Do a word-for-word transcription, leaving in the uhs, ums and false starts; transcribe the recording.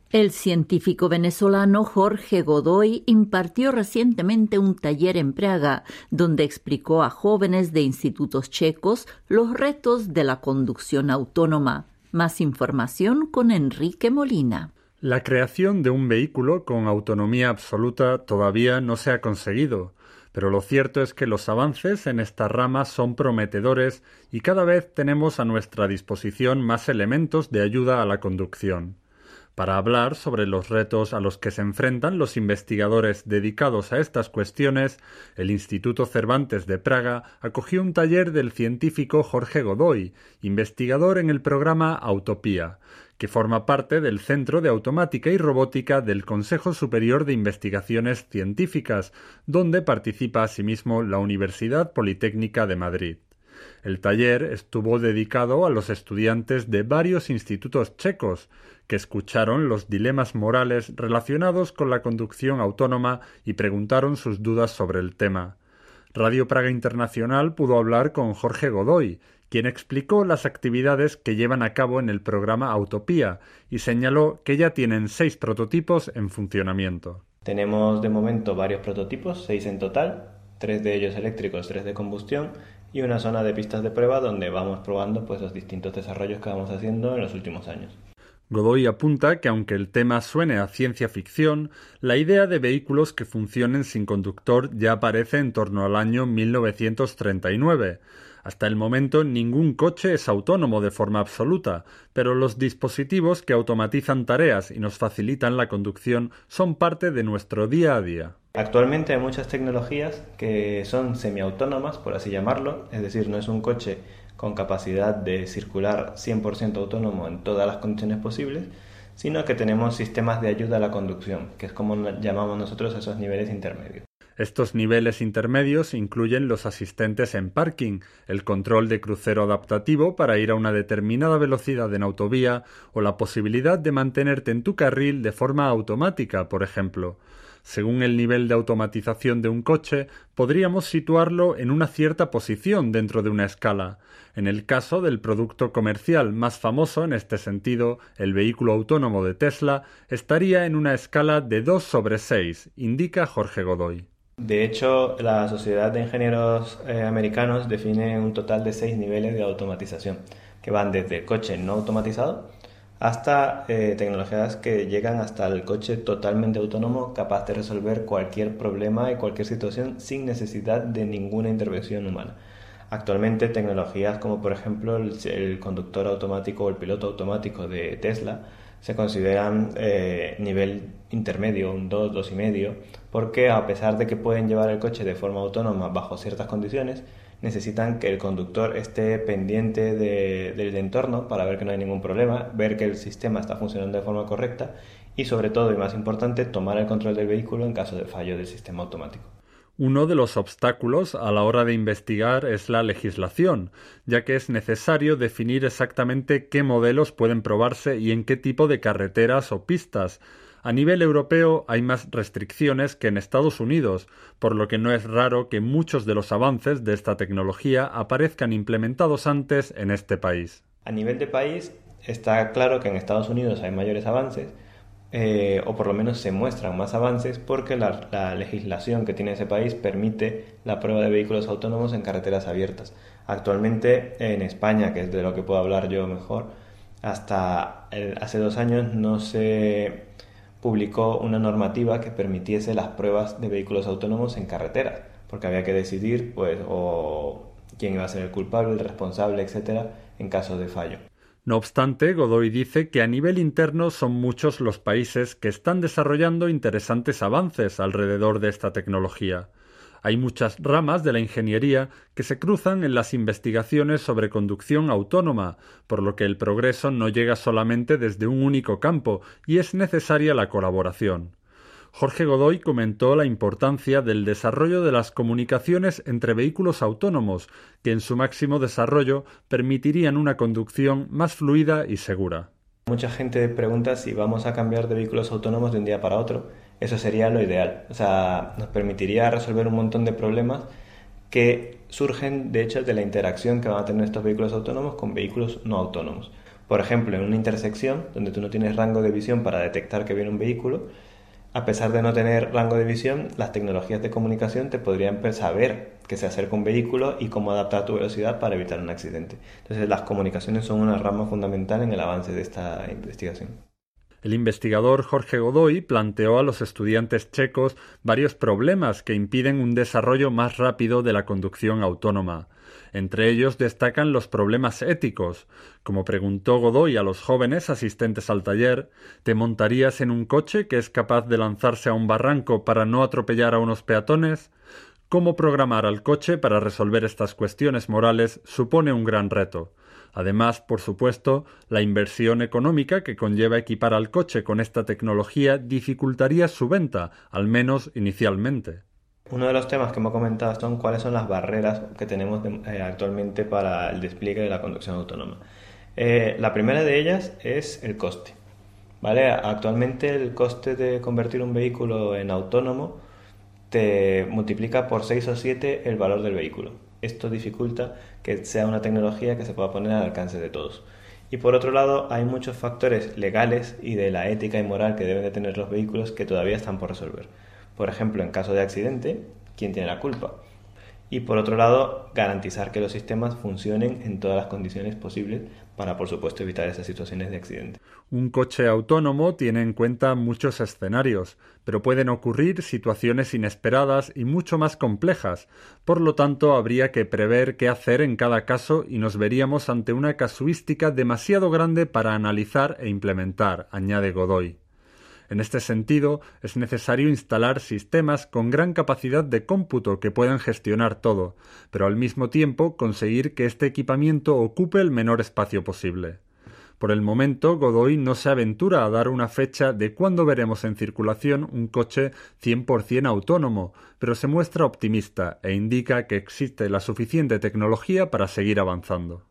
El científico venezolano Jorge Godoy impartió recientemente un taller en Praga, donde explicó a jóvenes de institutos checos los retos de la conducción autónoma. Más información con Enrique Molina. La creación de un vehículo con autonomía absoluta todavía no se ha conseguido, pero lo cierto es que los avances en esta rama son prometedores y cada vez tenemos a nuestra disposición más elementos de ayuda a la conducción. Para hablar sobre los retos a los que se enfrentan los investigadores dedicados a estas cuestiones, el Instituto Cervantes de Praga acogió un taller del científico Jorge Godoy, investigador en el programa Autopía, que forma parte del Centro de Automática y Robótica del Consejo Superior de Investigaciones Científicas, donde participa asimismo la Universidad Politécnica de Madrid. El taller estuvo dedicado a los estudiantes de varios institutos checos, que escucharon los dilemas morales relacionados con la conducción autónoma y preguntaron sus dudas sobre el tema. Radio Praga Internacional pudo hablar con Jorge Godoy, quien explicó las actividades que llevan a cabo en el programa Autopía y señaló que ya tienen seis prototipos en funcionamiento. Tenemos de momento varios prototipos, seis en total, tres de ellos eléctricos, tres de combustión, y una zona de pistas de prueba donde vamos probando pues, los distintos desarrollos que vamos haciendo en los últimos años. Godoy apunta que aunque el tema suene a ciencia ficción, la idea de vehículos que funcionen sin conductor ya aparece en torno al año mil novecientos treinta y nueve. Hasta el momento ningún coche es autónomo de forma absoluta, pero los dispositivos que automatizan tareas y nos facilitan la conducción son parte de nuestro día a día. Actualmente hay muchas tecnologías que son semiautónomas, por así llamarlo, es decir, no es un coche con capacidad de circular cien por ciento autónomo en todas las condiciones posibles, sino que tenemos sistemas de ayuda a la conducción, que es como llamamos nosotros esos niveles intermedios. Estos niveles intermedios incluyen los asistentes en parking, el control de crucero adaptativo para ir a una determinada velocidad en autovía o la posibilidad de mantenerte en tu carril de forma automática, por ejemplo. Según el nivel de automatización de un coche, podríamos situarlo en una cierta posición dentro de una escala. En el caso del producto comercial más famoso en este sentido, el vehículo autónomo de Tesla, estaría en una escala de dos sobre seis, indica Jorge Godoy. De hecho, la Sociedad de Ingenieros eh, Americanos define un total de seis niveles de automatización, que van desde el coche no automatizado hasta eh, tecnologías que llegan hasta el coche totalmente autónomo, capaz de resolver cualquier problema y cualquier situación sin necesidad de ninguna intervención humana. Actualmente, tecnologías como por ejemplo el, el conductor automático o el piloto automático de Tesla se consideran eh, nivel intermedio, un dos, dos y medio, porque a pesar de que pueden llevar el coche de forma autónoma bajo ciertas condiciones, necesitan que el conductor esté pendiente de, del entorno para ver que no hay ningún problema, ver que el sistema está funcionando de forma correcta y, sobre todo y más importante, tomar el control del vehículo en caso de fallo del sistema automático. Uno de los obstáculos a la hora de investigar es la legislación, ya que es necesario definir exactamente qué modelos pueden probarse y en qué tipo de carreteras o pistas. A nivel europeo hay más restricciones que en Estados Unidos, por lo que no es raro que muchos de los avances de esta tecnología aparezcan implementados antes en este país. A nivel de país, está claro que en Estados Unidos hay mayores avances, eh, o por lo menos se muestran más avances, porque la, la legislación que tiene ese país permite la prueba de vehículos autónomos en carreteras abiertas. Actualmente en España, que es de lo que puedo hablar yo mejor, hasta el, hace dos años no se publicó una normativa que permitiese las pruebas de vehículos autónomos en carreteras, porque había que decidir pues o quién iba a ser el culpable, el responsable, etcétera, en caso de fallo. No obstante, Godoy dice que a nivel interno son muchos los países que están desarrollando interesantes avances alrededor de esta tecnología. Hay muchas ramas de la ingeniería que se cruzan en las investigaciones sobre conducción autónoma, por lo que el progreso no llega solamente desde un único campo y es necesaria la colaboración. Jorge Godoy comentó la importancia del desarrollo de las comunicaciones entre vehículos autónomos, que en su máximo desarrollo permitirían una conducción más fluida y segura. Mucha gente pregunta si vamos a cambiar de vehículos autónomos de un día para otro. Eso sería lo ideal. O sea, nos permitiría resolver un montón de problemas que surgen, de hecho, de la interacción que van a tener estos vehículos autónomos con vehículos no autónomos. Por ejemplo, en una intersección donde tú no tienes rango de visión para detectar que viene un vehículo, a pesar de no tener rango de visión, las tecnologías de comunicación te podrían saber que se acerca un vehículo y cómo adaptar tu velocidad para evitar un accidente. Entonces, las comunicaciones son una rama fundamental en el avance de esta investigación. El investigador Jorge Godoy planteó a los estudiantes checos varios problemas que impiden un desarrollo más rápido de la conducción autónoma. Entre ellos destacan los problemas éticos. Como preguntó Godoy a los jóvenes asistentes al taller, ¿te montarías en un coche que es capaz de lanzarse a un barranco para no atropellar a unos peatones? Cómo programar al coche para resolver estas cuestiones morales supone un gran reto. Además, por supuesto, la inversión económica que conlleva equipar al coche con esta tecnología dificultaría su venta, al menos inicialmente. Uno de los temas que hemos comentado son cuáles son las barreras que tenemos de, eh, actualmente para el despliegue de la conducción autónoma. Eh, la primera de ellas es el coste. ¿Vale? Actualmente el coste de convertir un vehículo en autónomo te multiplica por seis o siete el valor del vehículo. Esto dificulta que sea una tecnología que se pueda poner al alcance de todos. Y por otro lado, hay muchos factores legales y de la ética y moral que deben de tener los vehículos que todavía están por resolver. Por ejemplo, en caso de accidente, ¿quién tiene la culpa? Y por otro lado, garantizar que los sistemas funcionen en todas las condiciones posibles para, por supuesto, evitar esas situaciones de accidente. Un coche autónomo tiene en cuenta muchos escenarios, pero pueden ocurrir situaciones inesperadas y mucho más complejas. Por lo tanto, habría que prever qué hacer en cada caso y nos veríamos ante una casuística demasiado grande para analizar e implementar, añade Godoy. En este sentido, es necesario instalar sistemas con gran capacidad de cómputo que puedan gestionar todo, pero al mismo tiempo conseguir que este equipamiento ocupe el menor espacio posible. Por el momento, Godoy no se aventura a dar una fecha de cuándo veremos en circulación un coche cien por ciento autónomo, pero se muestra optimista e indica que existe la suficiente tecnología para seguir avanzando.